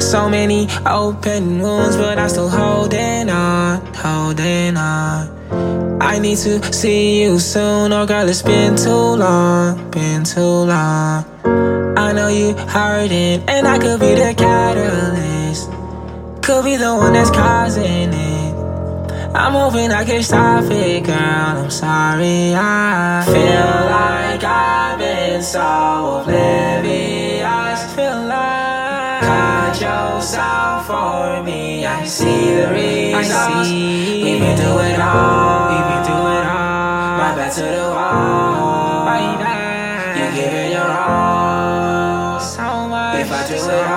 So many open wounds, but I'm still holding on, holding on. I need to see you soon, oh girl, it's been too long, been too long. I know you hurting, and I could be the catalyst, could be the one that's causing it. I'm hoping I can stop it, girl, I'm sorry. I feel like I've been so oblivious, feel like cut yourself for me. I see the results, we've been through it all, we've been through it all. My back to the wall, you give it your all, so much. If I do it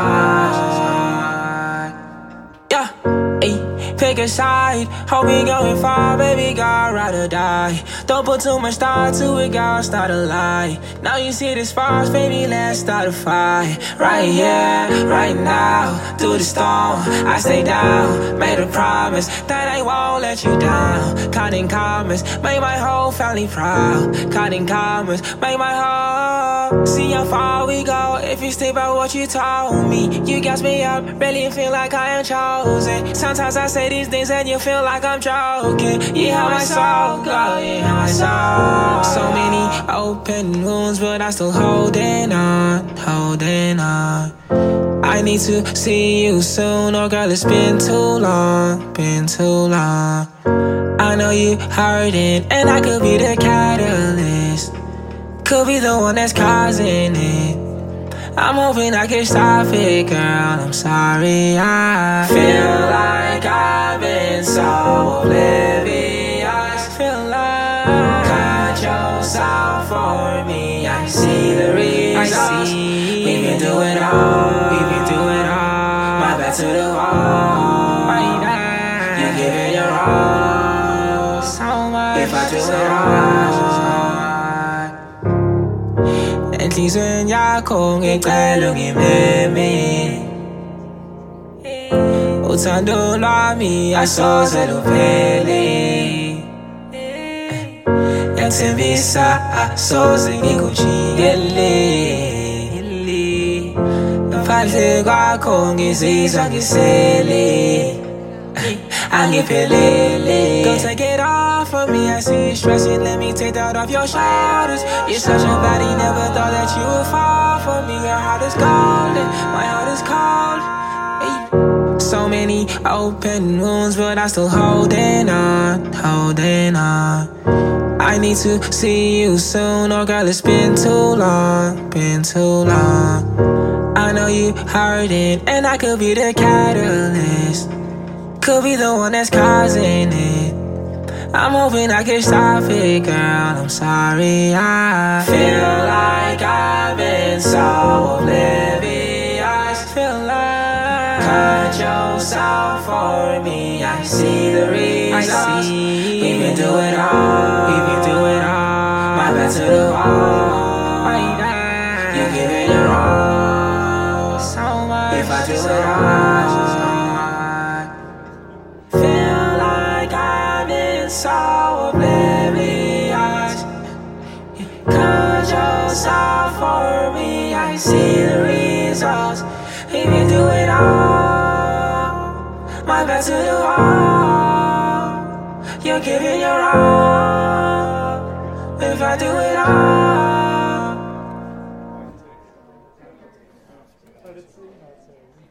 all, yeah, ayy. Pick a side, hope we going far, baby girl, ride or die. Don't put too much thought to it, girl, start a lie. Now you see the sparks, baby, let's start a fight. Right here, right now, through the storm, I stay down. Made a promise that I won't let you down. Counting comments, make my whole family proud. Counting comments, make my whole. See how far we go, if you stick by what you told me. You gas me up, really feel like I am chosen. Sometimes I say these things and you feel like I'm joking. You have my soul, girl, you have my soul. So many open wounds, but I'm still holding on, holding on. I need to see you soon, oh girl, it's been too long, been too long. I know you hurting, and I could be the catalyst, could be the one that's causing it. I'm hoping I can stop it, girl, I'm sorry. I feel like I've been so oblivious, feel like cut yourself for me. I see the results, we've been through it all, we've been through it all. My back to the wall, you give it your all, so much. If I do it all, enhlizweni yakho ngicela ungimeme. Uthando lwami asoze luphele, yathembisa asoze ngikujikele. Ngaphandle kwakho ngizizwa ngisele, angiphelele. Go take it off of me, I see you stressing, let me take that off your shoulders. You're such a baddie, never thought that you would fall for me. Your heart is golden, my heart is cold. Hey. So many open wounds, but I'm still holding on, holding on. I need to see you soon, oh girl, it's been too long, been too long. I know you hurting, and I could be the catalyst, could be the one that's causing it. I'm hoping I can stop it, girl, I'm sorry. I feel like I've been so oblivious, feel like cut yourself for me. I see the results, we've been through it all, we've been through it all. My back to the wall, you give it your all, so much. If I do it all, feel like I've been so oblivious. Cut yourself for me, I see the results. We've been through it all, my back to the wall, you're giving your all. If I do it all.